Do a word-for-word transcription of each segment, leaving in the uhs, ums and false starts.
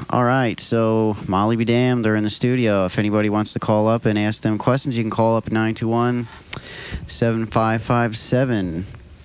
All right, so Molly be damned, they're in the studio. If anybody wants to call up and ask them questions, you can call up at nine two one, seven five five seven.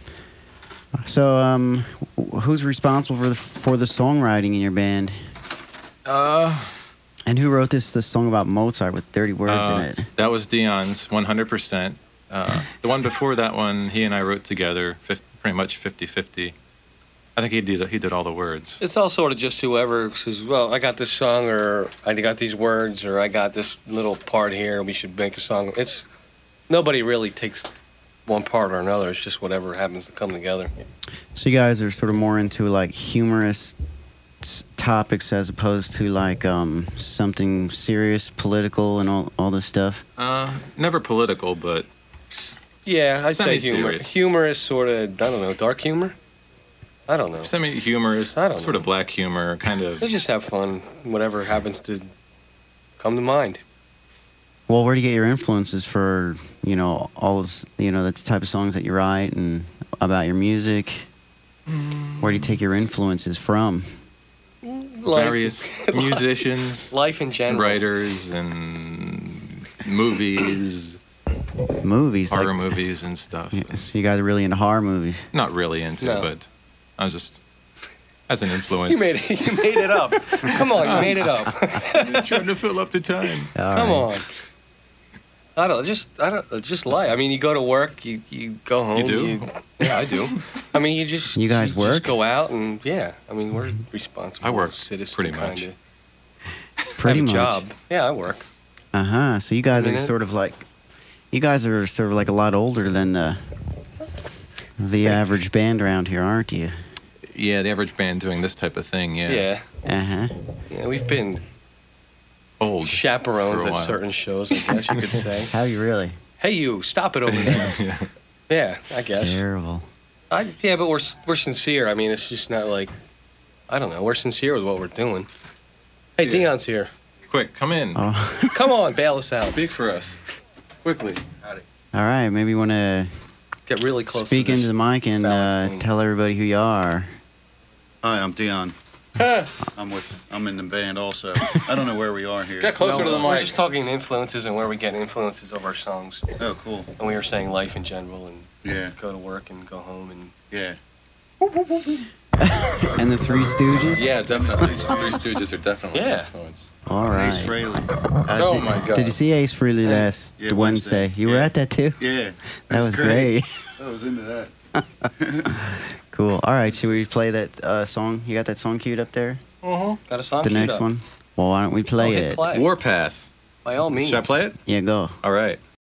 So, um, who's responsible for the, for the songwriting in your band? Uh, and who wrote this this song about Mozart with dirty words uh, in it? That was Dion's, one hundred percent. Uh, the one before that one, he and I wrote together, pretty much fifty-fifty. I think he did he did all the words. It's all sort of just whoever says, well, I got this song, or I got these words, or I got this little part here, we should make a song. It's nobody really takes one part or another. It's just whatever happens to come together. So you guys are sort of more into like humorous s- topics as opposed to like um, something serious, political, and all all this stuff. Uh, never political, but Yeah, I'd say humor. Semi-serious. Humorous, sort of, I don't know, dark humor? I don't know. semi-humorous, I don't sort know. of black humor, kind of. Let's just have fun, whatever happens to come to mind. Well, where do you get your influences for, you know, all this, you know, the type of songs that you write and about your music? Where do you take your influences from? Various musicians, Life in general. writers, and movies, Movies. horror like, movies and stuff. Yeah, so you guys are really into horror movies. Not really into No. it, but I was just as an influence. You made it. You made it up. Come on, you made it up. trying to fill up the time. All Come right. on. I don't just I don't just lie. I mean, you go to work, you you go home. You do? yeah, I do. I mean, you just You guys just work? go out and yeah. I mean, we're responsible. I work citizens, pretty much. kinda. Pretty I have much. a job. Yeah, I work. Uh huh. So you guys are Minute. sort of like, you guys are sort of like a lot older than the the average band around here, aren't you? Yeah, the average band doing this type of thing. Yeah, Yeah. Uh huh. Yeah, we've been old chaperones for a at while. certain shows, I guess you could say. Have you really? Hey, you, stop it over there. yeah. Yeah, I guess. Terrible. I, yeah, but we're we're sincere. I mean, it's just not like, I don't know. We're sincere with what we're doing. Hey, Yeah. Dion's here. Quick, come in. Oh. Come on, bail us out. Speak for us, quickly. All right. Maybe you want to Get really close. speak to this into the mic and foul uh, thing. tell everybody who you are. Hi, I'm Dion. Huh. I'm with. I'm in the band also. I don't know where we are here. Get closer No, to the We're mic. just talking influences and where we get influences of our songs. Oh, cool. And we were saying life in general and Yeah, go to work and go home and. yeah. And the Three Stooges? Yeah, definitely. Just Three Stooges are definitely Yeah. an influence. All right. Ace Frehley. Uh, Oh did, my God. Did you see Ace Frehley last Yeah, Wednesday? Wednesday. You were Yeah. at that too? Yeah, That was great. I was into that. Cool. All right. Should we play that uh, song? You got that song queued up there? Uh-huh. Got a song the queued next up. one? Well, why don't we play Okay, it? play. Warpath. By all means. Should I play it? Yeah, go. All right.